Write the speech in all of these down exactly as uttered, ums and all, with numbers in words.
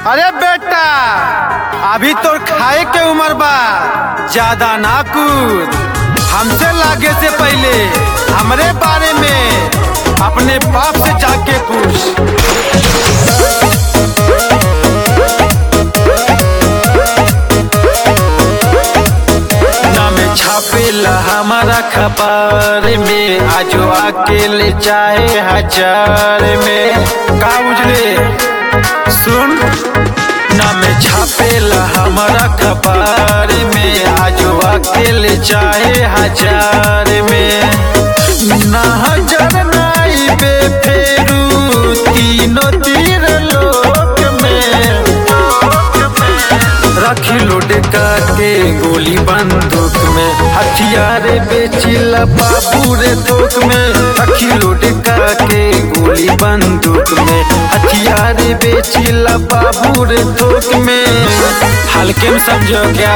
अरे बेटा अभी तो खाए के उम्र बा, ज्यादा ना कूद। हमसे लागे से पहले हमरे बारे में अपने बाप से जाके पूछ। छापेला हमारा खबर में आजो अकेले चाहे हजार में का उजले सुन ना में छापेला हमारा खबर में आजो अकेले चाहे हजार में ना हजार नाई बे फेरू तीनों तीर लोक में रखी लोड के गोली बंदूक में हथियार बेचिला बाबू रे थोक में। रखी लोड के गोली बंदूक में हथियार बेचिला बाबू रे थोक में। हल्के में समझो क्या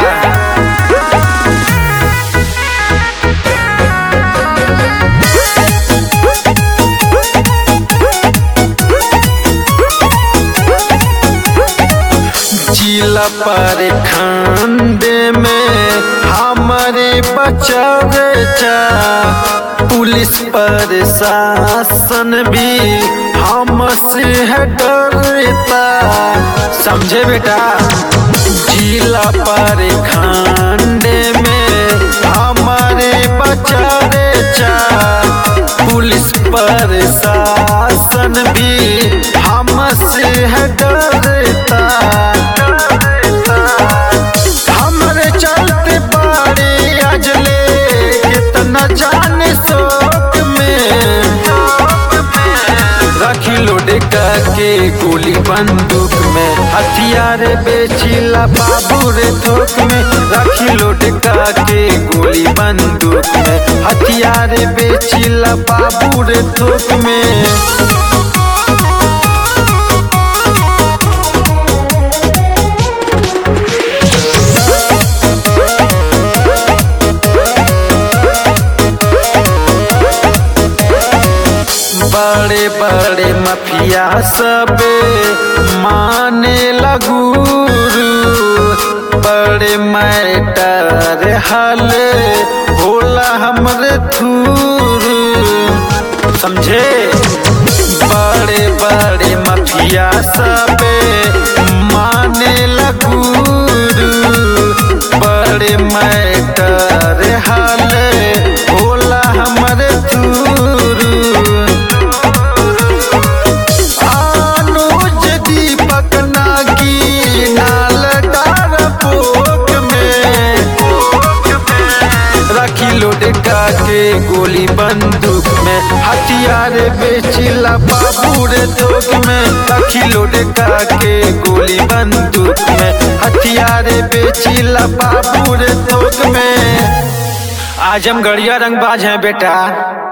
जिला पर खंडे में हमारे बचावे चा पुलिस पर शासन भी हमसे है डरता। समझे बेटा जिला पर खंडे में हमारे बचावे चा पुलिस पर शासन भी हमसे है डरता। हमरे चलते बाड़ी अजले कितना जाने शोक में रखी लोड के गोली बंदूक में हथियार बेचिला बाबू रे थोक में। रखी लोड के गोली बंदूक में हथियार बेचिला बाबू रे थोक में। बड़े बड़े माफिया सब माने लगुरु बड़े मैटर हल भोला हमरे थूरू। समझे बड़े बड़े माफिया सब माने लगुरु बड़े मैटर हल भोला हमरे थूरू। लोड के गोली बंदूक में हथियार बेचिला बाबू रे थोक में। रखी लोड के गोली बंदूक में हथियार बेचिला बाबू रे थोक में। आजमगढ़िया रंगबाज है बेटा।